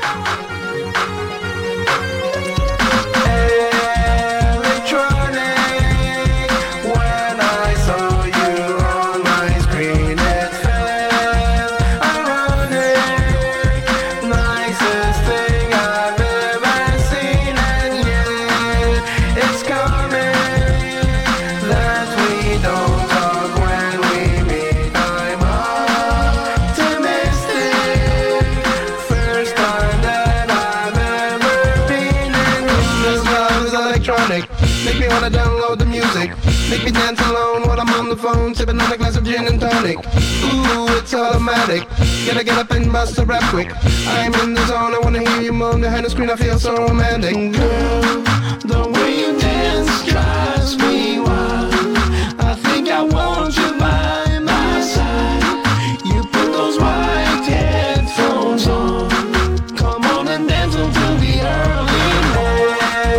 Make me wanna download the music. Make me dance alone while I'm on the phone, sipping on a glass of gin and tonic. Ooh, it's automatic. Gotta get up and bust a rap quick. I'm in the zone, I wanna hear you moan behind the screen, I feel so romantic. Girl, the way you dance drives me wild. I think I want you by my side. You put those white headphones on. Come on and dance until the early morning.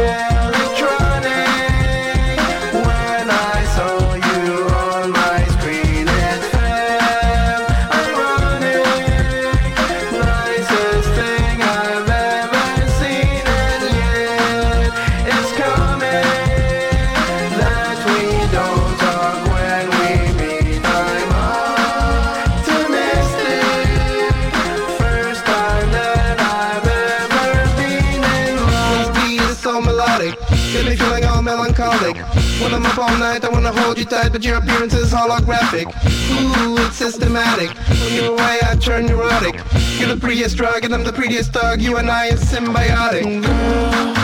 Get me feeling all melancholic. When I'm up all night, I wanna hold you tight, but your appearance is holographic. Ooh, it's systematic. When you're away, I turn neurotic. You're the prettiest drug, and I'm the prettiest thug. You and I are symbiotic. Girl,